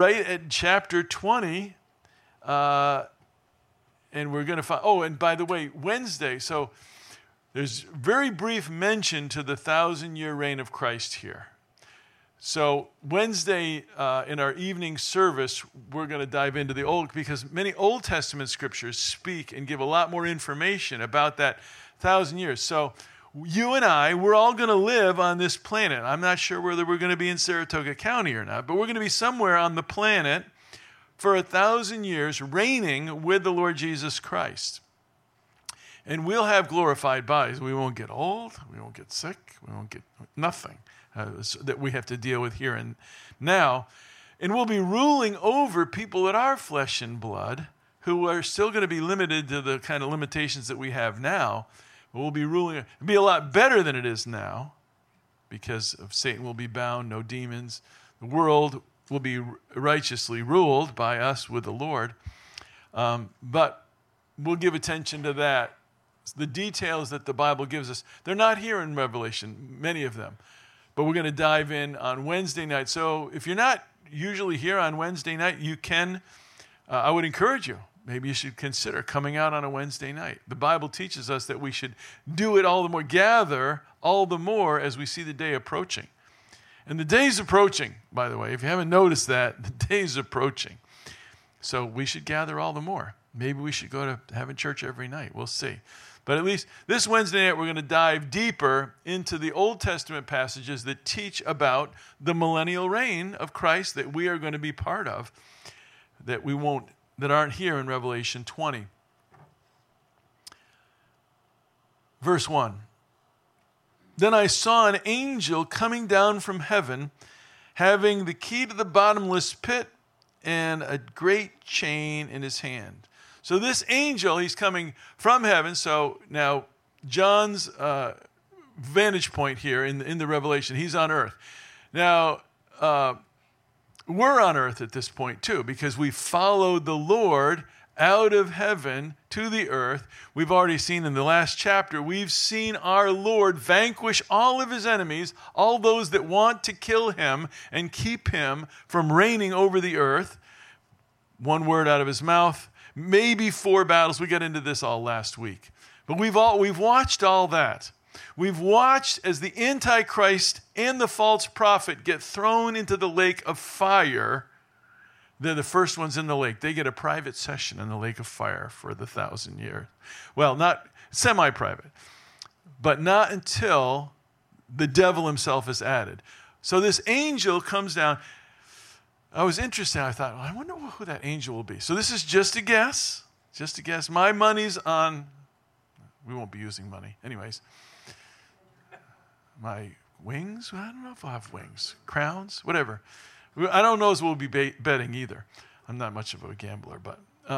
right at chapter 20, and we're going to find, and by the way, Wednesday, so there's very brief mention to the 1,000-year reign of Christ here. So Wednesday, in our evening service, we're going to dive into the Old, because many Old Testament scriptures speak and give a lot more information about that 1,000 years. So you and I, we're all going to live on this planet. I'm not sure whether we're going to be in Saratoga County or not, but we're going to be somewhere on the planet for 1,000 years reigning with the Lord Jesus Christ. And we'll have glorified bodies. We won't get old. We won't get sick. We won't get nothing that we have to deal with here and now. And we'll be ruling over people that are flesh and blood, who are still going to be limited to the kind of limitations that we have now. We'll be ruling. It'll be a lot better than it is now, because of Satan will be bound, no demons. The world will be righteously ruled by us with the Lord. But we'll give attention to that. The details that the Bible gives us, they're not here in Revelation, many of them. But we're going to dive in on Wednesday night. So if you're not usually here on Wednesday night, you can, I would encourage you, maybe you should consider coming out on a Wednesday night. The Bible teaches us that we should do it all the more, gather all the more as we see the day approaching. And the day's approaching, by the way. If you haven't noticed that, the day's approaching. So we should gather all the more. Maybe we should go to having church every night. We'll see. But at least this Wednesday night, we're going to dive deeper into the Old Testament passages that teach about the millennial reign of Christ that we are going to be part of, that aren't here in Revelation 20. Verse 1. Then I saw an angel coming down from heaven, having the key to the bottomless pit and a great chain in his hand. So this angel, he's coming from heaven. So now John's vantage point here in the Revelation, he's on earth. Now, we're on earth at this point too, because we followed the Lord out of heaven to the earth. We've already seen in the last chapter, we've seen our Lord vanquish all of his enemies, all those that want to kill him and keep him from reigning over the earth. One word out of his mouth. Maybe 4 battles. We got into this all last week. But we've watched all that. We've watched as the Antichrist and the false prophet get thrown into the lake of fire. They're the first ones in the lake. They get a private session in the lake of fire for the 1,000 years. Well, not semi-private, but not until the devil himself is added. So this angel comes down. I was interested. I thought, I wonder who that angel will be. So this is just a guess. Just a guess. My money's on, we won't be using money. Anyways. My wings? I don't know if I'll have wings. Crowns? Whatever. I don't know if we'll be betting either. I'm not much of a gambler, but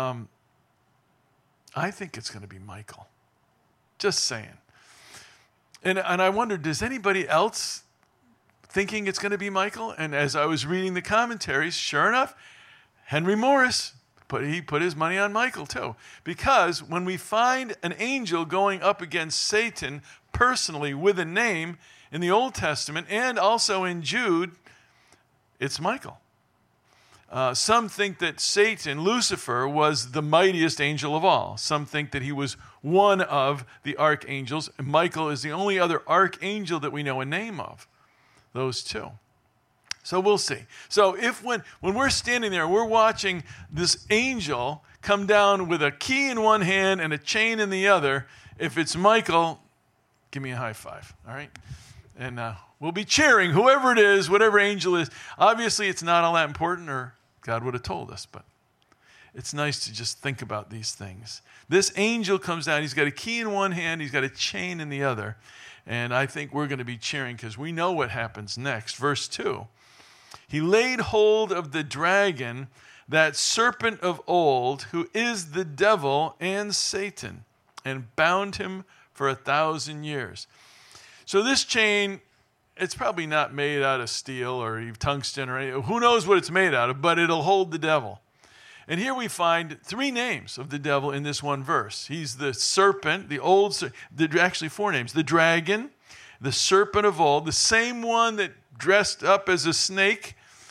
I think it's going to be Michael. Just saying. And I wonder, does anybody else thinking it's going to be Michael? And as I was reading the commentaries, sure enough, Henry Morris, he put his money on Michael too. Because when we find an angel going up against Satan personally with a name in the Old Testament and also in Jude, it's Michael. Some think that Satan, Lucifer, was the mightiest angel of all. Some think that he was one of the archangels. And Michael is the only other archangel that we know a name of. Those two. So we'll see. So when we're standing there, we're watching this angel come down with a key in one hand and a chain in the other. If it's Michael, give me a high five, all right? And we'll be cheering, whoever it is, whatever angel it is. Obviously, it's not all that important, or God would have told us, but it's nice to just think about these things. This angel comes down. He's got a key in one hand. He's got a chain in the other. And I think we're going to be cheering because we know what happens next. Verse 2. He laid hold of the dragon, that serpent of old, who is the devil and Satan, and bound him for 1,000 years. So this chain, it's probably not made out of steel or tungsten or anything. Who knows what it's made out of, but it'll hold the devil. And here we find 3 names of the devil in this one verse. He's the serpent, actually 4 names. The dragon, the serpent of old, the same one that dressed up as a snake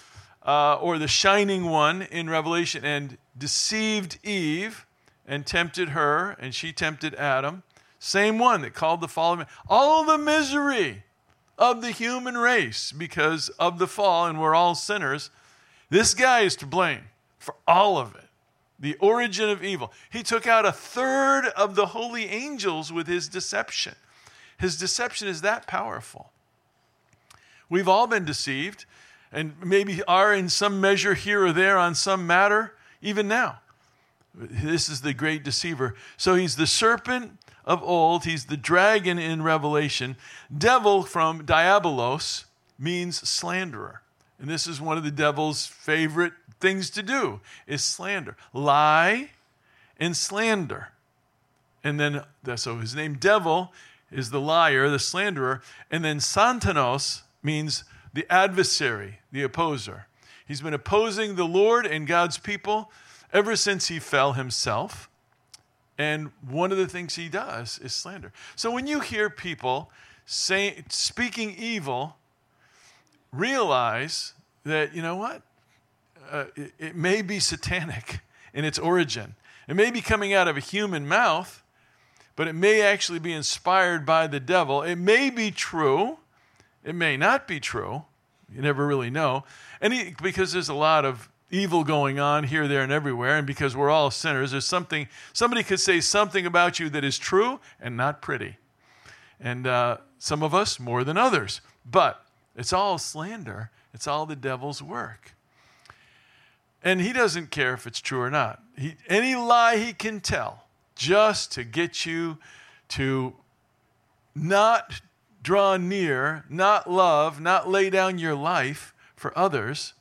or the shining one in Revelation, and deceived Eve and tempted her, and she tempted Adam. Same one that called the fall of man. All the misery of the human race because of the fall, and we're all sinners. This guy is to blame for all of it. The origin of evil. He took out 1/3 of the holy angels with his deception. His deception is that powerful. We've all been deceived, and maybe are in some measure here or there on some matter, even now. This is the great deceiver. So he's the serpent of old. He's the dragon in Revelation. Devil, from diabolos, means slanderer. And this is one of the devil's favorite things to do, is slander. Lie and slander. And then, so his name devil is the liar, the slanderer. And then Satanos means the adversary, the opposer. He's been opposing the Lord and God's people ever since he fell himself. And one of the things he does is slander. So when you hear people speaking evil, realize that, you know what? It may be satanic in its origin. It may be coming out of a human mouth, but it may actually be inspired by the devil. It may be true. It may not be true. You never really know. And because there's a lot of evil going on here, there, and everywhere, and because we're all sinners, there's somebody could say something about you that is true and not pretty. And some of us more than others. But it's all slander. It's all the devil's work. And he doesn't care if it's true or not. Any lie he can tell just to get you to not draw near, not love, not lay down your life for others.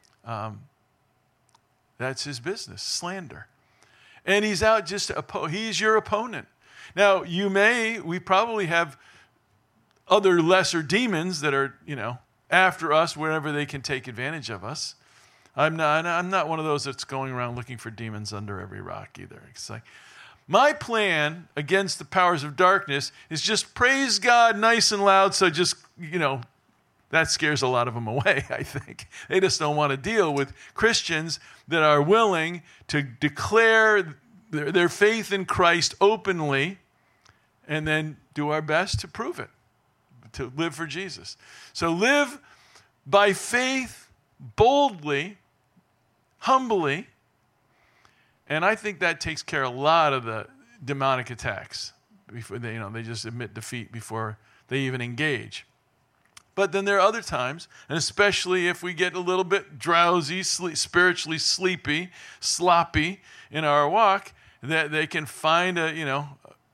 That's his business, slander. And he's out just to he's your opponent. Now, we probably have other lesser demons that are, after us wherever they can take advantage of us. I'm not one of those that's going around looking for demons under every rock either. It's like, my plan against the powers of darkness is just praise God nice and loud, so just, that scares a lot of them away, I think. They just don't want to deal with Christians that are willing to declare their faith in Christ openly and then do our best to prove it, to live for Jesus. So live by faith, boldly, humbly, and I think that takes care of a lot of the demonic attacks. Before they just admit defeat before they even engage. But then there are other times, and especially if we get a little bit drowsy, spiritually sleepy, sloppy in our walk, that they can find a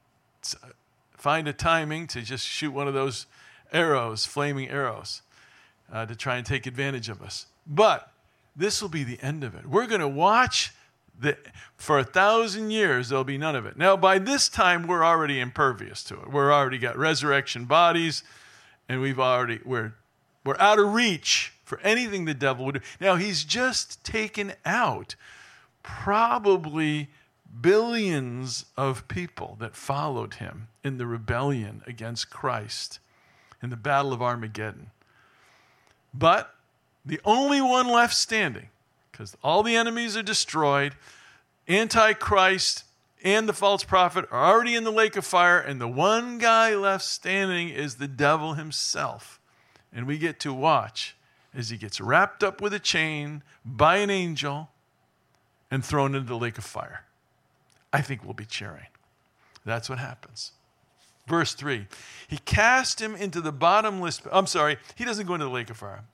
timing to just shoot one of those arrows, flaming arrows, to try and take advantage of us. But this will be the end of it. We're going to watch for 1,000 years, there'll be none of it. Now, by this time, we're already impervious to it. We're already got resurrection bodies, and we're out of reach for anything the devil would do. Now, he's just taken out probably billions of people that followed him in the rebellion against Christ in the Battle of Armageddon. But the only one left standing, because all the enemies are destroyed, Antichrist and the false prophet are already in the lake of fire, and the one guy left standing is the devil himself. And we get to watch as he gets wrapped up with a chain by an angel and thrown into the lake of fire. I think we'll be cheering. That's what happens. Verse 3, he cast him into the bottomless, he doesn't go into the lake of fire.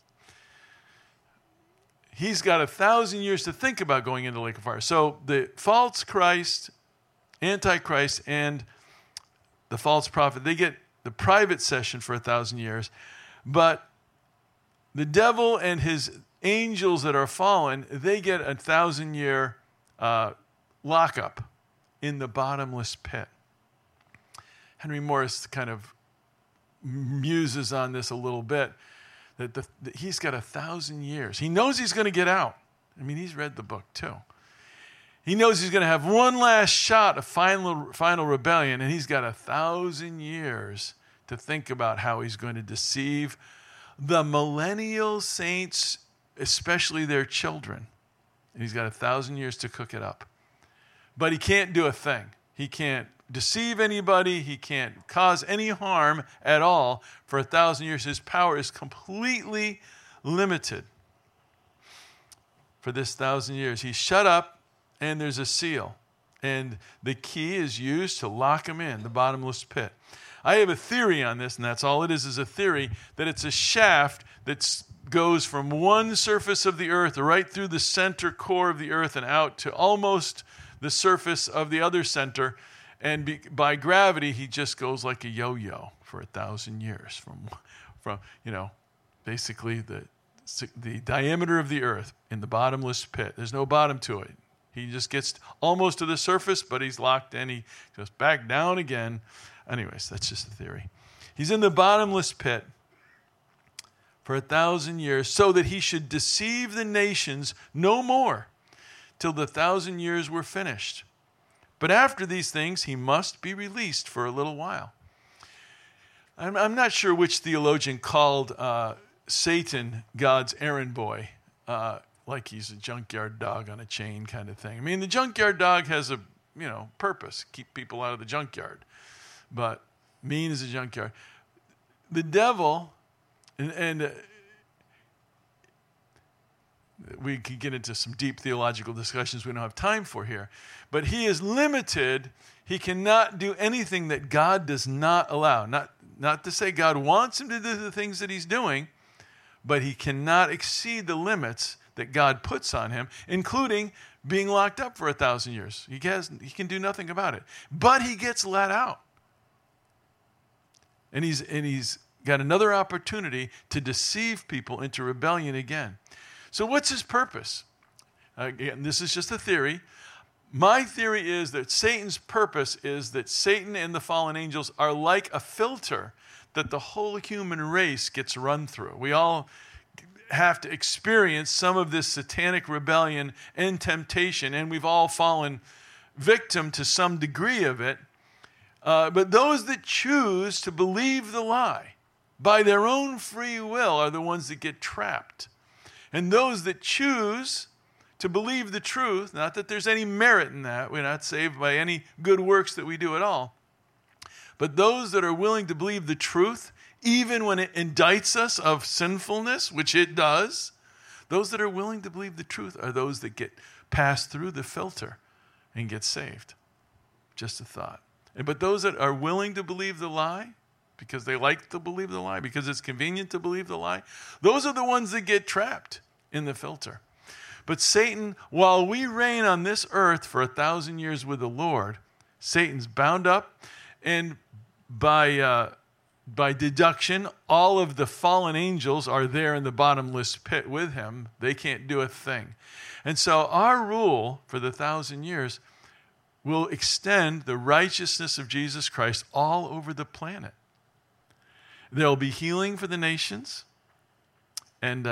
He's got 1,000 years to think about going into the lake of fire. So the false Christ, Antichrist, and the false prophet, they get the private session for 1,000 years. But the devil and his angels that are fallen, they get 1,000-year lockup in the bottomless pit. Henry Morris kind of muses on this a little bit. That he's got 1,000 years. He knows he's going to get out. I mean, he's read the book too. He knows he's going to have one last shot of final rebellion, and he's got 1,000 years to think about how he's going to deceive the millennial saints especially their children. And he's got 1,000 years to cook it up. But he can't do a thing. He can't deceive anybody. He can't cause any harm at all for 1,000 years. His power is completely limited for this 1,000 years. He's shut up, and there's a seal. And the key is used to lock him in, the bottomless pit. I have a theory on this, and that's all it is a theory, that it's a shaft that goes from one surface of the earth right through the center core of the earth and out to almost the surface of the other center. And by gravity, he just goes like a yo-yo for 1,000 years from basically the diameter of the earth in the bottomless pit. There's no bottom to it. He just gets almost to the surface, but he's locked in. He goes back down again. Anyways, that's just a theory. He's in the bottomless pit for 1,000 years so that he should deceive the nations no more till the 1,000 years were finished. But after these things, he must be released for a little while. I'm not sure which theologian called Satan God's errand boy, like he's a junkyard dog on a chain kind of thing. I mean, the junkyard dog has a purpose, keep people out of the junkyard, but mean as a junkyard. The devil, and we could get into some deep theological discussions we don't have time for here, but he is limited. He cannot do anything that God does not allow. Not to say God wants him to do the things that he's doing, but he cannot exceed the limits that God puts on him, including being locked up for 1,000 years. He can do nothing about it. But he gets let out. And he's got another opportunity to deceive people into rebellion again. So what's his purpose? Again, this is just a theory. My theory is that Satan's purpose is that Satan and the fallen angels are like a filter that the whole human race gets run through. We all have to experience some of this satanic rebellion and temptation, and we've all fallen victim to some degree of it. But those that choose to believe the lie by their own free will are the ones that get trapped. And those that choose to believe the truth, not that there's any merit in that, we're not saved by any good works that we do at all, but those that are willing to believe the truth, even when it indicts us of sinfulness, which it does, those that are willing to believe the truth are those that get passed through the filter and get saved. Just a thought. But those that are willing to believe the lie, because they like to believe the lie, because it's convenient to believe the lie, those are the ones that get trapped in the filter. But Satan, while we reign on this earth for 1,000 years with the Lord, Satan's bound up, and by deduction, all of the fallen angels are there in the bottomless pit with him. They can't do a thing. And so our rule for the 1,000 years will extend the righteousness of Jesus Christ all over the planet. There will be healing for the nations. And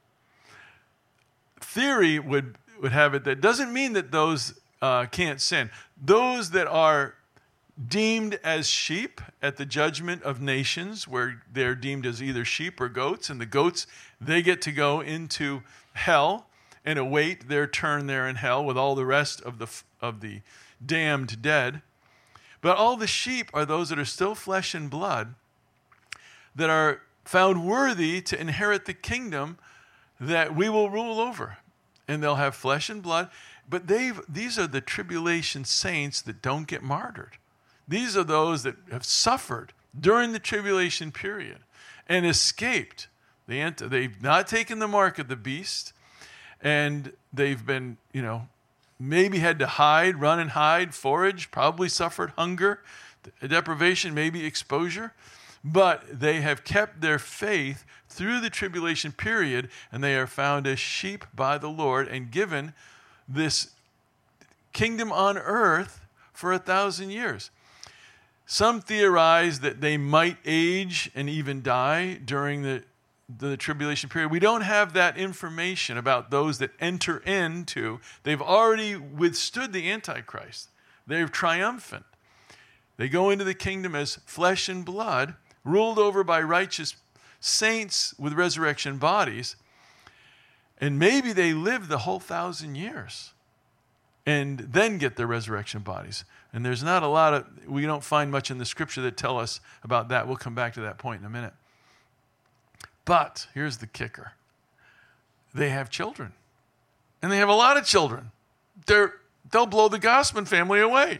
theory would have it that doesn't mean that those can't sin. Those that are deemed as sheep at the judgment of nations, where they're deemed as either sheep or goats, and the goats, they get to go into hell and await their turn there in hell with all the rest of the damned dead. But all the sheep are those that are still flesh and blood, that are found worthy to inherit the kingdom that we will rule over. And they'll have flesh and blood. But these are the tribulation saints that don't get martyred. These are those that have suffered during the tribulation period and escaped. They've not taken the mark of the beast, and they've been, maybe had to hide, run and hide, forage, probably suffered hunger, deprivation, maybe exposure. But they have kept their faith through the tribulation period, and they are found as sheep by the Lord and given this kingdom on earth for 1,000 years. Some theorize that they might age and even die during the tribulation period. We don't have that information about those that enter into. They've already withstood the Antichrist. They're triumphant. They go into the kingdom as flesh and blood, ruled over by righteous saints with resurrection bodies. And maybe they live the whole 1,000 years and then get their resurrection bodies. And there's not a lot of, we don't find much in the scripture that tell us about that. We'll come back to that point in a minute. But here's the kicker. They have children. And they have a lot of children. They'll blow the Gossman family away.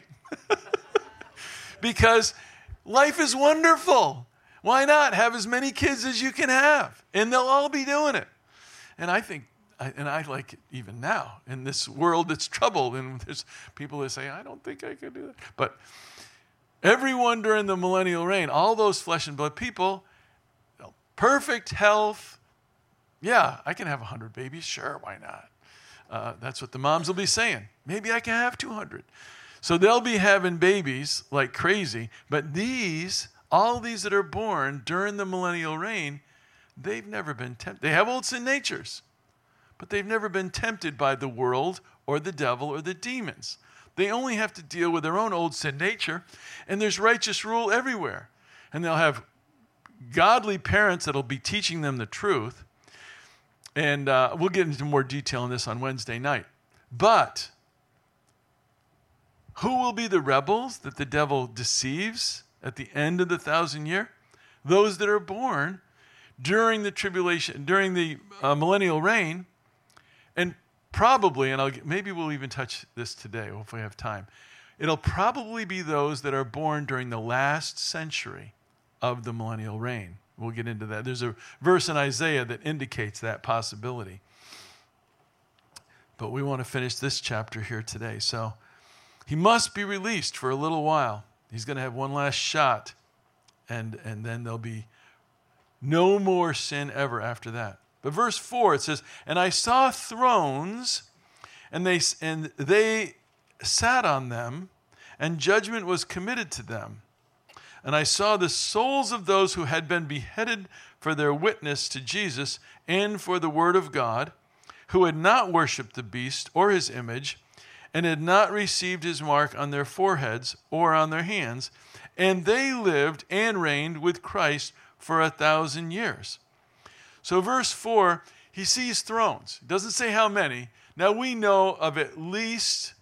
Because life is wonderful. Why not have as many kids as you can have? And they'll all be doing it. And I think, I like it even now in this world that's troubled. And there's people that say, I don't think I could do that. But everyone during the millennial reign, all those flesh and blood people, perfect health. Yeah, I can have 100 babies. Sure, why not? That's what the moms will be saying. Maybe I can have 200. So they'll be having babies like crazy. But all these that are born during the millennial reign, they've never been tempted. They have old sin natures, but they've never been tempted by the world or the devil or the demons. They only have to deal with their own old sin nature, and there's righteous rule everywhere. And they'll have godly parents that'll be teaching them the truth. And we'll get into more detail on this on Wednesday night. But who will be the rebels that the devil deceives at the end of the 1,000 year? Those that are born during the tribulation, during the millennial reign, and probably, and maybe we'll even touch this today if we have time, it'll probably be those that are born during the last century of the millennial reign. We'll get into that. There's a verse in Isaiah that indicates that possibility. But we want to finish this chapter here today. So he must be released for a little while. He's going to have one last shot, and then there'll be no more sin ever after that. But verse 4, it says, and I saw thrones, and they sat on them, and judgment was committed to them. And I saw the souls of those who had been beheaded for their witness to Jesus and for the word of God, who had not worshipped the beast or his image, and had not received his mark on their foreheads or on their hands. And they lived and reigned with Christ for 1,000 years. So verse 4, he sees thrones. It doesn't say how many. Now we know of at least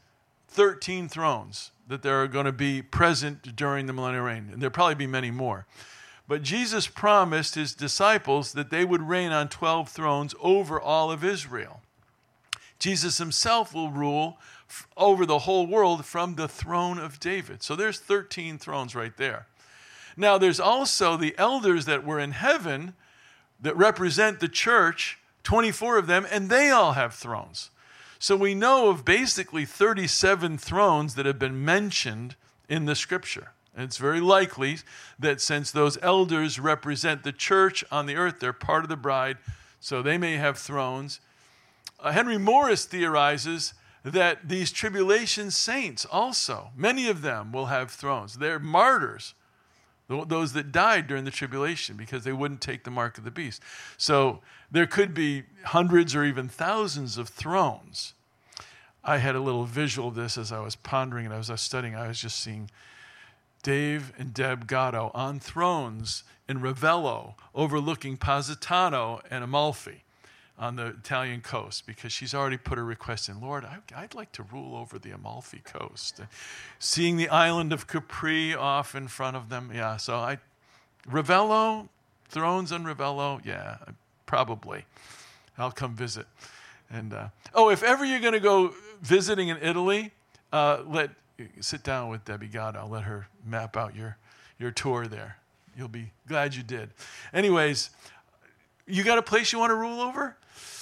13 thrones that there are going to be present during the millennial reign. And there'll probably be many more. But Jesus promised his disciples that they would reign on 12 thrones over all of Israel. Jesus himself will rule over the whole world from the throne of David. So there's 13 thrones right there. Now there's also the elders that were in heaven that represent the church, 24 of them, and they all have thrones. So we know of basically 37 thrones that have been mentioned in the scripture. And it's very likely that since those elders represent the church on the earth, they're part of the bride, so they may have thrones. Henry Morris theorizes that these tribulation saints also, many of them will have thrones. They're martyrs, those that died during the tribulation because they wouldn't take the mark of the beast. So there could be hundreds or even thousands of thrones. I had a little visual of this as I was pondering it. As I was studying, I was just seeing Dave and Deb Gatto on thrones in Ravello overlooking Positano and Amalfi on the Italian coast, because she's already put her request in. Lord, I'd like to rule over the Amalfi coast. Seeing the island of Capri off in front of them. Yeah, so Ravello, thrones on Ravello, yeah, probably. I'll come visit. And if ever you're going to go visiting in Italy, sit down with Debbie Gatto. Let her map out your tour there. You'll be glad you did. Anyways, you got a place you want to rule over?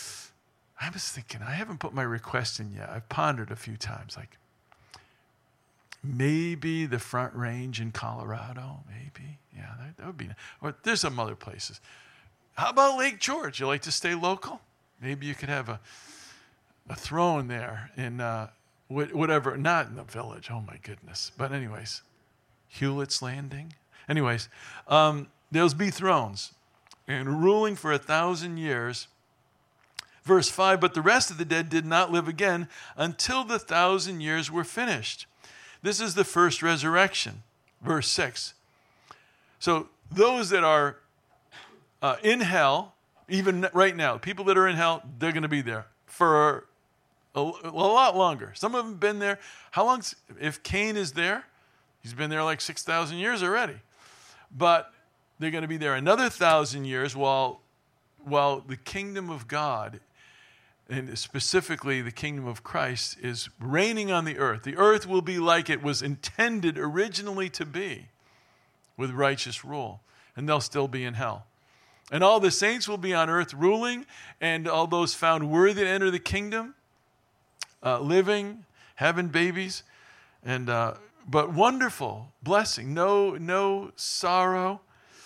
I was thinking, I haven't put my request in yet. I've pondered a few times, like maybe the Front Range in Colorado, maybe. Yeah, that would be nice. Or there's some other places. How about Lake George? You like to stay local? Maybe you could have a throne there in whatever, not in the village. Oh my goodness. But anyways, Hewlett's Landing. Anyways, there'll be thrones and ruling for 1,000 years. Verse 5, but the rest of the dead did not live again until the 1,000 years were finished. This is the first resurrection. Verse 6. So those that are in hell Even right now, people that are in hell, they're going to be there for a lot longer. Some of them have been there. How long? If Cain is there, he's been there like 6,000 years already. But they're going to be there another 1,000 years while the kingdom of God, and specifically the kingdom of Christ, is reigning on the earth. The earth will be like it was intended originally to be, with righteous rule. And they'll still be in hell. And all the saints will be on earth ruling, and all those found worthy to enter the kingdom, living, having babies, and but wonderful blessing, no sorrow.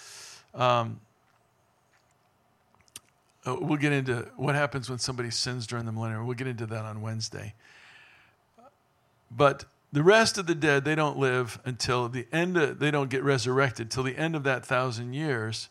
We'll get into what happens when somebody sins during the millennium. We'll get into that on Wednesday. But the rest of the dead, they don't live until the end. They don't get resurrected till the end of that 1,000 years.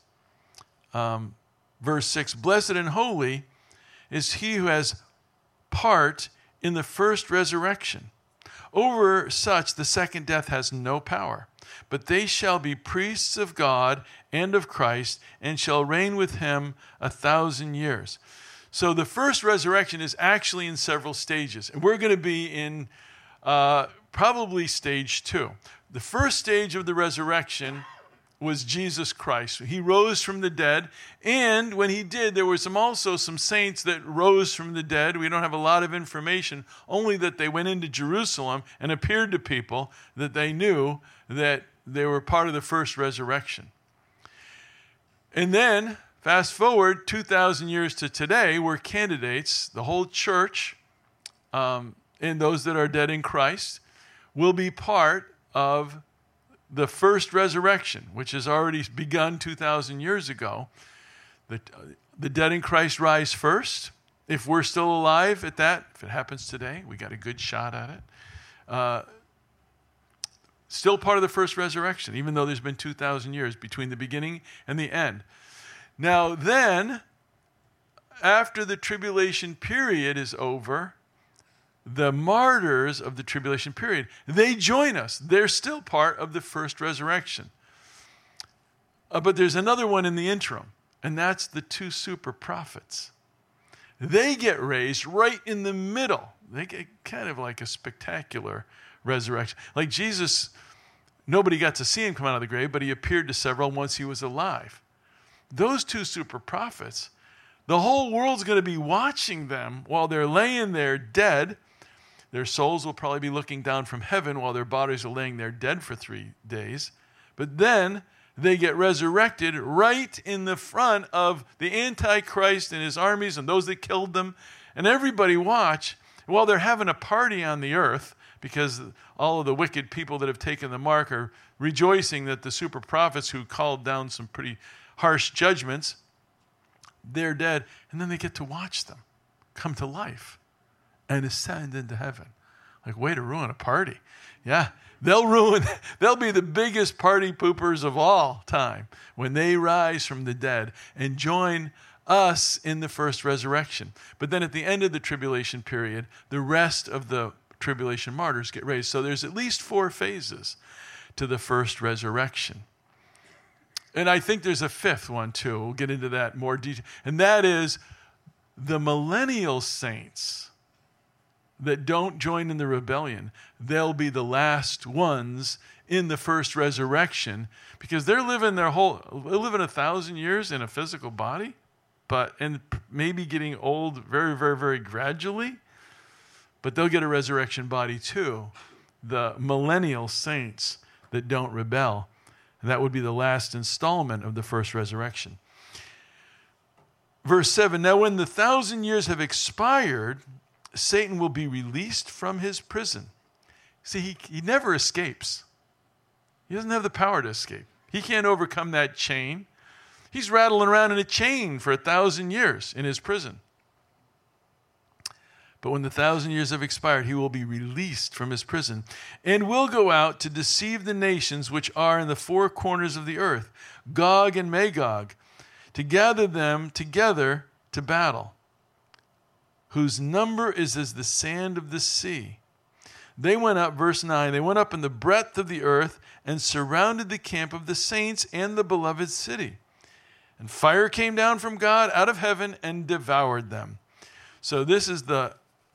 Verse 6, blessed and holy is he who has part in the first resurrection. Over such the second death has no power, but they shall be priests of God and of Christ, and shall reign with him 1,000 years. So the first resurrection is actually in several stages, and we're going to be in probably stage 2. The first stage of the resurrection was Jesus Christ. He rose from the dead, and when he did, there were also some saints that rose from the dead. We don't have a lot of information, only that they went into Jerusalem and appeared to people that they knew that they were part of the first resurrection. And then, fast forward 2,000 years to today, we're candidates, the whole church, and those that are dead in Christ, will be part of the first resurrection, which has already begun 2,000 years ago. The dead in Christ rise first. If we're still alive at that, if it happens today, we got a good shot at it. Still part of the first resurrection, even though there's been 2,000 years between the beginning and the end. Now then, after the tribulation period is over, the martyrs of the tribulation period, they join us. They're still part of the first resurrection. But there's another one in the interim, and that's the 2 super prophets. They get raised right in the middle. They get kind of like a spectacular resurrection. Like Jesus, nobody got to see him come out of the grave, but he appeared to several once he was alive. Those 2 super prophets, the whole world's going to be watching them while they're laying there dead. Their souls will probably be looking down from heaven while their bodies are laying there dead for 3 days. But then they get resurrected right in the front of the Antichrist and his armies and those that killed them. And everybody watch while they're having a party on the earth, because all of the wicked people that have taken the mark are rejoicing that the super prophets who called down some pretty harsh judgments, they're dead. And then they get to watch them come to life and ascend into heaven. Like, way to ruin a party. Yeah, they'll be the biggest party poopers of all time when they rise from the dead and join us in the first resurrection. But then at the end of the tribulation period, the rest of the tribulation martyrs get raised. So there's at least 4 phases to the first resurrection. And I think there's a 5th one too. We'll get into that more detail. And that is the millennial saints that don't join in the rebellion. They'll be the last ones in the first resurrection, because they're living 1,000 years in a physical body, and maybe getting old very, very, very gradually. But they'll get a resurrection body too. The millennial saints that don't rebel. And that would be the last installment of the first resurrection. Verse 7, now when the 1,000 years have expired, Satan will be released from his prison. See, he never escapes. He doesn't have the power to escape. He can't overcome that chain. He's rattling around in a chain for 1,000 years in his prison. But when the 1,000 years have expired, he will be released from his prison and will go out to deceive the nations which are in the 4 corners of the earth, Gog and Magog, to gather them together to battle, whose number is as the sand of the sea. They went up, verse 9, they went up in the breadth of the earth and surrounded the camp of the saints and the beloved city. And fire came down from God out of heaven and devoured them. So this is the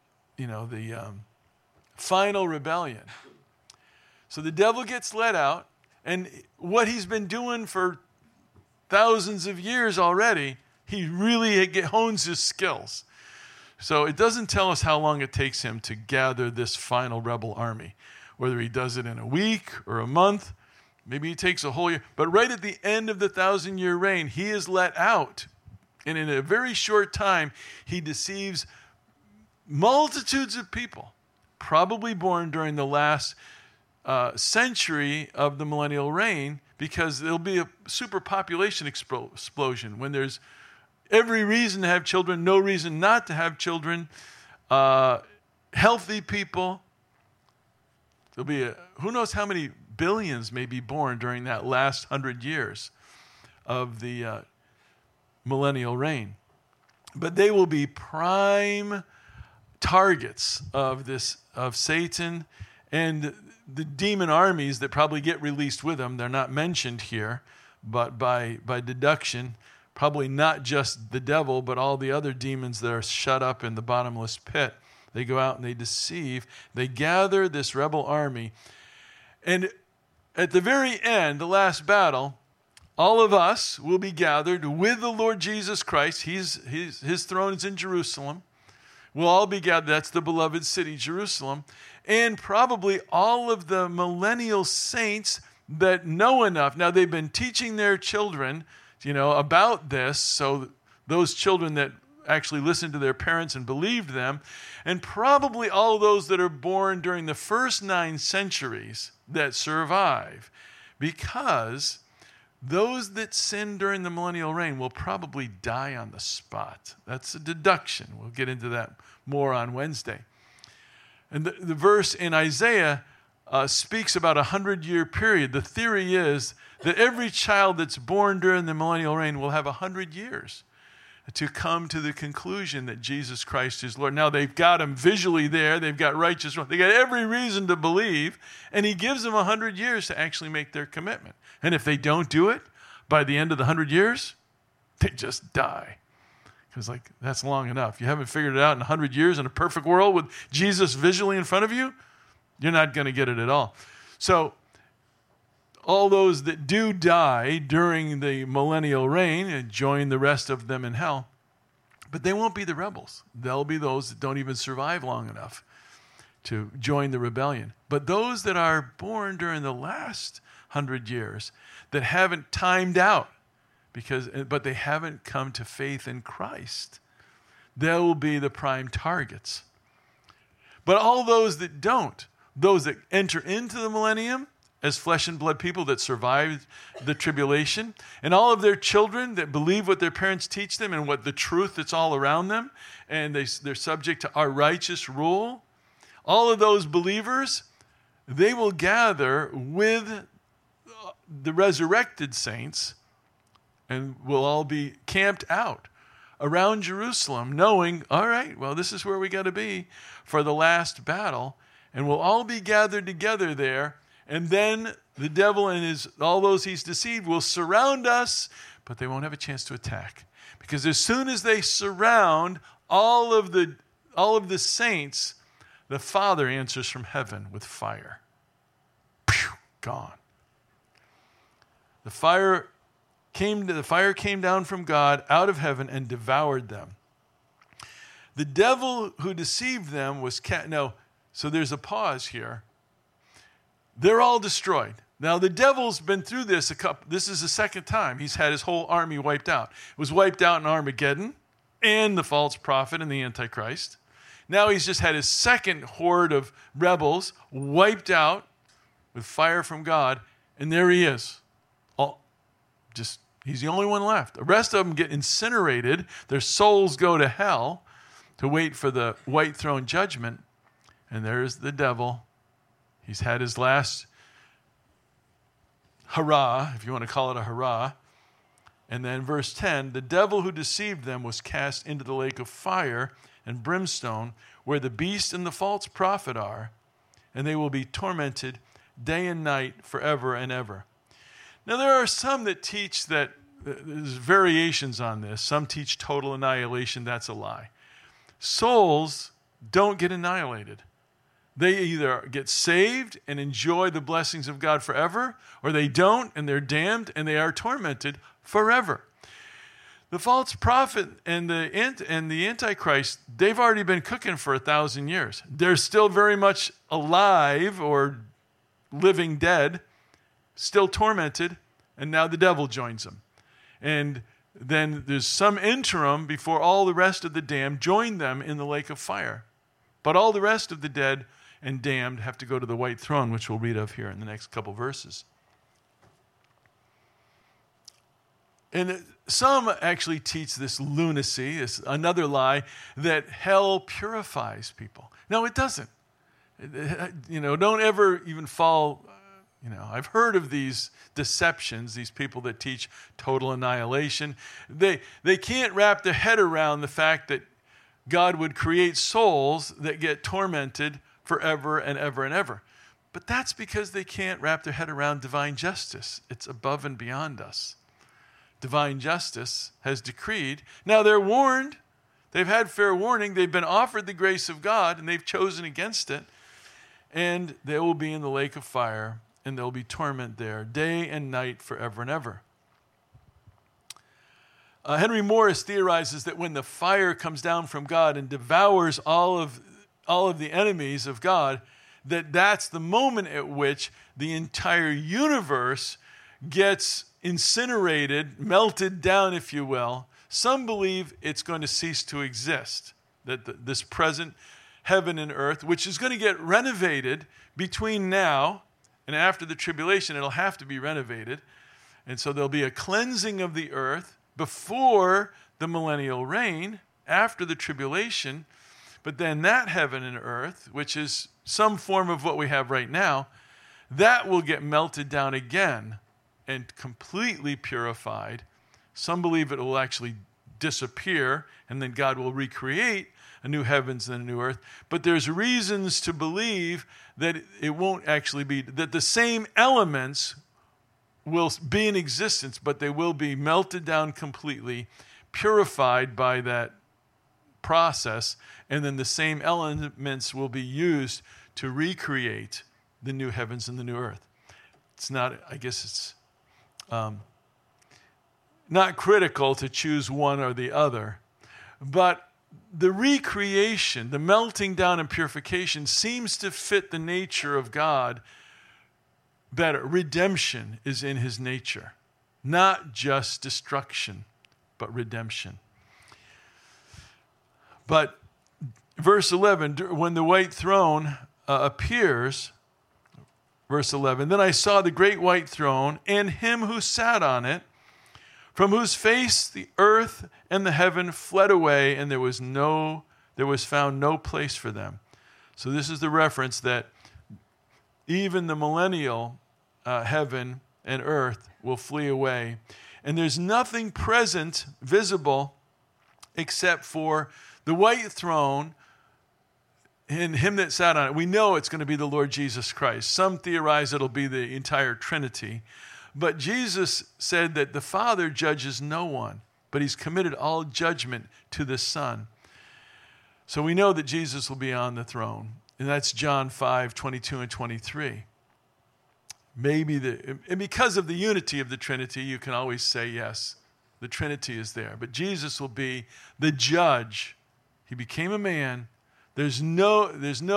final rebellion. So the devil gets let out, and what he's been doing for thousands of years already, he really hones his skills. So it doesn't tell us how long it takes him to gather this final rebel army, whether he does it in a week or a month. Maybe he takes a whole year. But right at the end of the 1,000-year reign, he is let out. And in a very short time, he deceives multitudes of people, probably born during the last century of the millennial reign, because there'll be a superpopulation explosion when there's every reason to have children, no reason not to have children, healthy people. There'll be who knows how many billions may be born during that last 100 years of the millennial reign. But they will be prime targets of Satan and the demon armies that probably get released with them. They're not mentioned here, but by deduction, probably not just the devil, but all the other demons that are shut up in the bottomless pit. They go out and they deceive. They gather this rebel army. And at the very end, the last battle, all of us will be gathered with the Lord Jesus Christ. His throne is in Jerusalem. We'll all be gathered. That's the beloved city, Jerusalem. And probably all of the millennial saints that know enough. Now, they've been teaching their children, about this. So those children that actually listened to their parents and believed them, and probably all those that are born during the first 9 centuries that survive, because those that sin during the millennial reign will probably die on the spot. That's a deduction. We'll get into that more on Wednesday. And the verse in Isaiah speaks about a 100-year period. The theory is that every child that's born during the millennial reign will have 100 years to come to the conclusion that Jesus Christ is Lord. Now, they've got him visually there. They've got righteous. They got every reason to believe. And he gives them 100 years to actually make their commitment. And if they don't do it, by the end of the 100 years, they just die. Because, that's long enough. You haven't figured it out in 100 years in a perfect world with Jesus visually in front of you, you're not going to get it at all. So, all those that do die during the millennial reign and join the rest of them in hell, but they won't be the rebels. They'll be those that don't even survive long enough to join the rebellion. But those that are born during the last 100 years that haven't timed out, but they haven't come to faith in Christ, they will be the prime targets. But all those that don't, those that enter into the millennium as flesh and blood people that survived the tribulation, and all of their children that believe what their parents teach them and what the truth that's all around them, and they're subject to our righteous rule, all of those believers, they will gather with the resurrected saints and will all be camped out around Jerusalem, knowing, all right, well, this is where we got to be for the last battle, and we'll all be gathered together there. And then the devil and all those he's deceived will surround us, but they won't have a chance to attack. Because as soon as they surround all of the saints, the Father answers from heaven with fire. Pew, gone. The fire came down from God out of heaven and devoured them. The devil who deceived them was so there's a pause here. They're all destroyed. Now, the devil's been through this this is the second time he's had his whole army wiped out. It was wiped out in Armageddon and the false prophet and the Antichrist. Now he's just had his second horde of rebels wiped out with fire from God, and there he is. He's the only one left. The rest of them get incinerated. Their souls go to hell to wait for the white throne judgment, and there's the devil. He's had his last hurrah, if you want to call it a hurrah. And then verse 10, the devil who deceived them was cast into the lake of fire and brimstone, where the beast and the false prophet are, and they will be tormented day and night forever and ever. Now there are some that teach that there's variations on this. Some teach total annihilation. That's a lie. Souls don't get annihilated. They either get saved and enjoy the blessings of God forever, or they don't and they're damned and they are tormented forever. The false prophet and the Antichrist, they've already been cooking for 1,000 years. They're still very much alive or living dead, still tormented, and now the devil joins them. And then there's some interim before all the rest of the damned join them in the lake of fire. But all the rest of the dead and damned have to go to the white throne, which we'll read of here in the next couple verses. And some actually teach this lunacy, this another lie, that hell purifies people. No, it doesn't. Don't ever even fall. I've heard of these deceptions, these people that teach total annihilation. They can't wrap their head around the fact that God would create souls that get tormented forever and ever and ever. But that's because they can't wrap their head around divine justice. It's above and beyond us. Divine justice has decreed. Now they're warned. They've had fair warning. They've been offered the grace of God, and they've chosen against it. And they will be in the lake of fire, and there will be torment there, day and night, forever and ever. Henry Morris theorizes that when the fire comes down from God and devours all of the enemies of God, that's the moment at which the entire universe gets incinerated, melted down, if you will. Some believe it's going to cease to exist, that this present heaven and earth, which is going to get renovated between now and after the tribulation. It'll have to be renovated. And so there'll be a cleansing of the earth before the millennial reign, after the tribulation. But then that heaven and earth, which is some form of what we have right now, that will get melted down again and completely purified. Some believe it will actually disappear, and then God will recreate a new heavens and a new earth. But there's reasons to believe that it won't actually be, that the same elements will be in existence, but they will be melted down completely, purified by that process, and then the same elements will be used to recreate the new heavens and the new earth. It's not, I guess it's not critical to choose one or the other, but the recreation, the melting down and purification seems to fit the nature of God better. Redemption is in his nature, not just destruction, but redemption. But verse 11, when the white throne appears, verse 11, then I saw the great white throne and him who sat on it, from whose face the earth and the heaven fled away, and there was found no place for them. So this is the reference that even the millennial heaven and earth will flee away. And there's nothing present, visible, except for the white throne and him that sat on it. We know it's going to be the Lord Jesus Christ. Some theorize it'll be the entire Trinity. But Jesus said that the Father judges no one, but he's committed all judgment to the Son. So we know that Jesus will be on the throne. And that's John 5:22 and 23. And because of the unity of the Trinity, you can always say, yes, the Trinity is there. But Jesus will be the judge. He became a man. There's no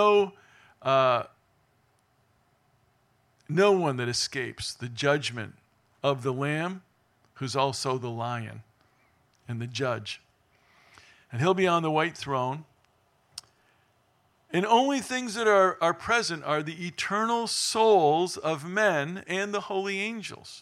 one that escapes the judgment of the Lamb, who's also the Lion and the judge. And he'll be on the white throne. And only things that are present are the eternal souls of men and the holy angels.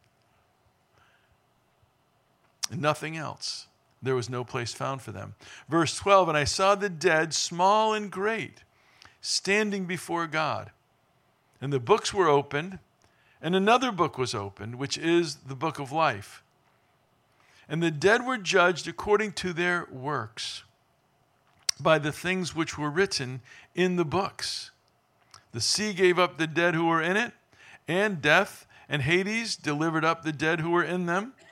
And nothing else. There was no place found for them. Verse 12, and I saw the dead, small and great, standing before God. And the books were opened, and another book was opened, which is the book of life. And the dead were judged according to their works, by the things which were written in the books. The sea gave up the dead who were in it, and death and Hades delivered up the dead who were in them.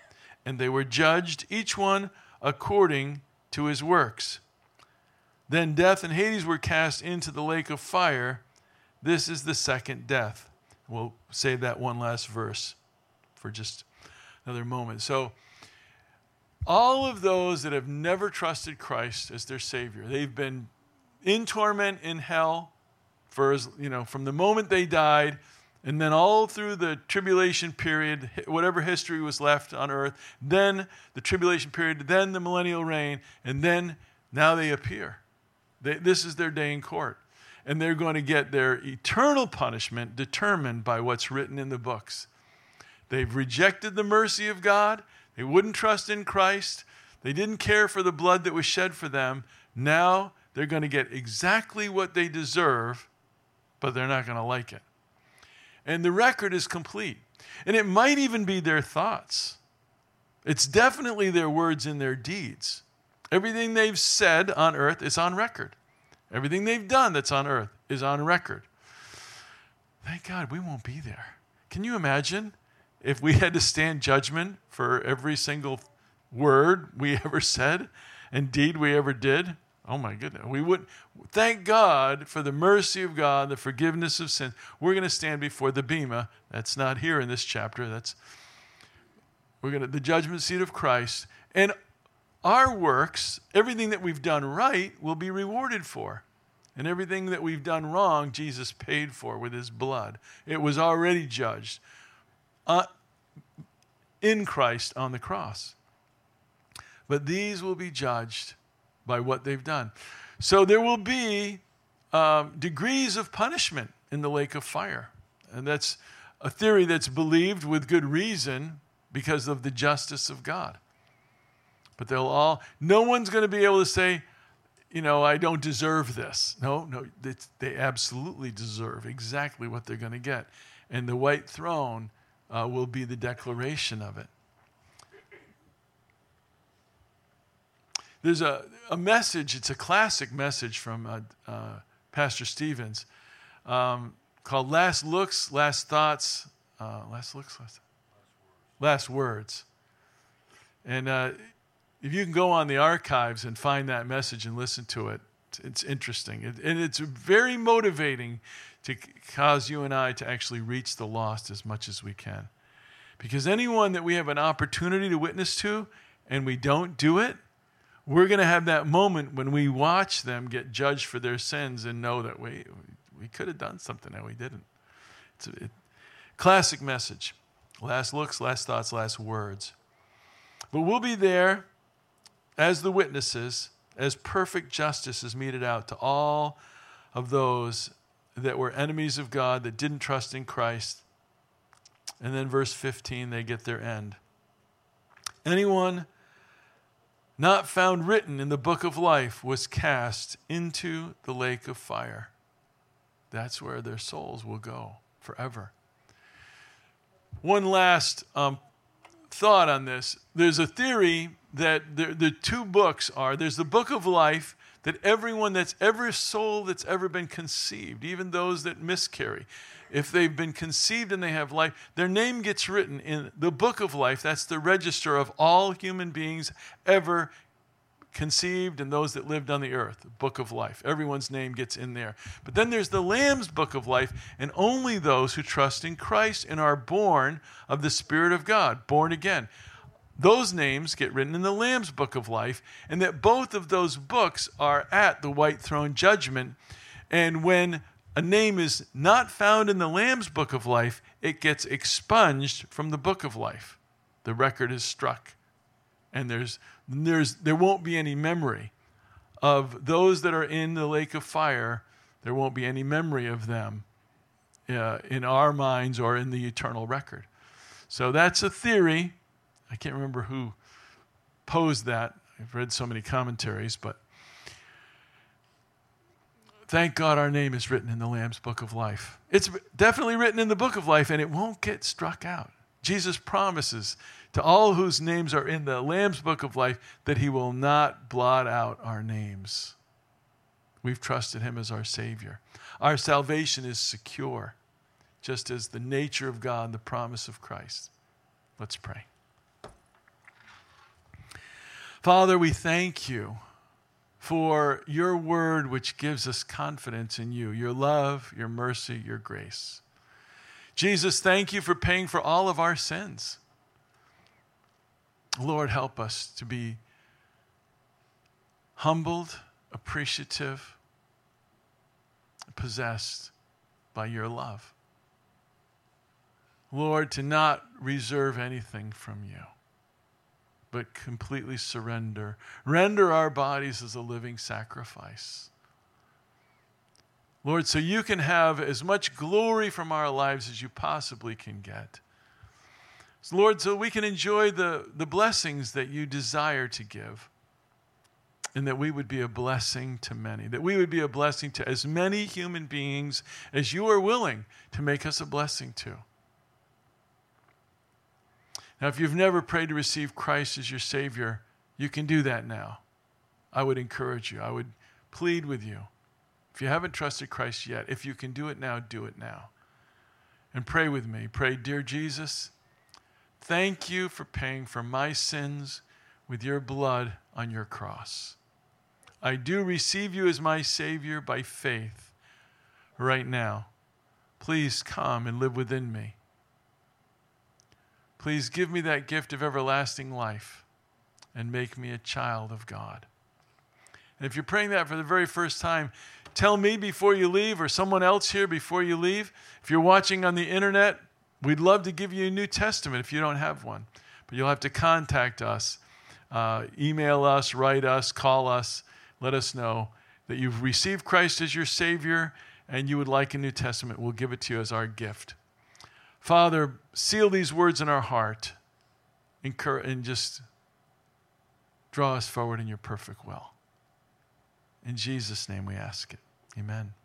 and they were judged, each one according to his works. Then death and Hades were cast into the lake of fire. This is the second death. We'll save that one last verse for just another moment. So, all of those that have never trusted Christ as their Savior, they've been in torment in hell for, from the moment they died, and then all through the tribulation period, whatever history was left on earth, then the tribulation period, then the millennial reign, and then now they appear. This is their day in court. And they're going to get their eternal punishment determined by what's written in the books. They've rejected the mercy of God. They wouldn't trust in Christ. They didn't care for the blood that was shed for them. Now they're going to get exactly what they deserve, but they're not going to like it. And the record is complete. And it might even be their thoughts. It's definitely their words and their deeds. Everything they've said on earth is on record. Everything they've done that's on earth is on record. Thank God we won't be there. Can you imagine if we had to stand judgment for every single word we ever said and deed we ever did? Oh my goodness. We would thank God for the mercy of God, the forgiveness of sin. We're going to stand before the bema. That's not here in this chapter. We're going to the judgment seat of Christ, and our works, everything that we've done right, will be rewarded for. And everything that we've done wrong, Jesus paid for with his blood. It was already judged in Christ on the cross. But these will be judged by what they've done. So there will be degrees of punishment in the lake of fire. And that's a theory that's believed with good reason because of the justice of God. But no one's going to be able to say, I don't deserve this. No, they absolutely deserve exactly what they're going to get. And the white throne will be the declaration of it. There's a message, it's a classic message from Pastor Stevens called Last Looks, Last Thoughts, Last Words. And if you can go on the archives and find that message and listen to it, it's interesting. And it's very motivating to cause you and I to actually reach the lost as much as we can. Because anyone that we have an opportunity to witness to and we don't do it, we're going to have that moment when we watch them get judged for their sins and know that we could have done something and we didn't. It's a classic message. Last looks, last thoughts, last words. But we'll be there as the witnesses, as perfect justice is meted out to all of those that were enemies of God, that didn't trust in Christ. And then verse 15, they get their end. Anyone not found written in the book of life was cast into the lake of fire. That's where their souls will go forever. One last thought on this. There's a theory that the two books are, there's the book of life that every soul that's ever been conceived, even those that miscarry, if they've been conceived and they have life, their name gets written in the book of life. That's the register of all human beings ever conceived and those that lived on the earth, the book of life. Everyone's name gets in there. But then there's the Lamb's book of life, and only those who trust in Christ and are born of the Spirit of God, born again. Those names get written in the Lamb's book of life, and that both of those books are at the white throne judgment. And when a name is not found in the Lamb's book of life, it gets expunged from the book of life. The record is struck. And there won't be any memory of those that are in the lake of fire. There won't be any memory of them in our minds or in the eternal record. So that's a theory. I can't remember who posed that. I've read so many commentaries, but thank God our name is written in the Lamb's book of life. It's definitely written in the book of life, and it won't get struck out. Jesus promises to all whose names are in the Lamb's book of life that he will not blot out our names. We've trusted him as our Savior. Our salvation is secure, just as the nature of God, the promise of Christ. Let's pray. Father, we thank you for your word, which gives us confidence in you, your love, your mercy, your grace. Jesus, thank you for paying for all of our sins. Lord, help us to be humbled, appreciative, possessed by your love. Lord, to not reserve anything from you, but completely surrender. Render our bodies as a living sacrifice. Lord, so you can have as much glory from our lives as you possibly can get. Lord, so we can enjoy the blessings that you desire to give, and that we would be a blessing to many, that we would be a blessing to as many human beings as you are willing to make us a blessing to. Now, if you've never prayed to receive Christ as your Savior, you can do that now. I would encourage you. I would plead with you. If you haven't trusted Christ yet, if you can do it now, do it now. And pray with me. Pray, dear Jesus, thank you for paying for my sins with your blood on your cross. I do receive you as my Savior by faith right now. Please come and live within me. Please give me that gift of everlasting life and make me a child of God. And if you're praying that for the very first time, tell me before you leave, or someone else here before you leave. If you're watching on the internet, we'd love to give you a New Testament if you don't have one. But you'll have to contact us, email us, write us, call us. Let us know that you've received Christ as your Savior and you would like a New Testament. We'll give it to you as our gift. Father, seal these words in our heart and just draw us forward in your perfect will. In Jesus' name we ask it. Amen.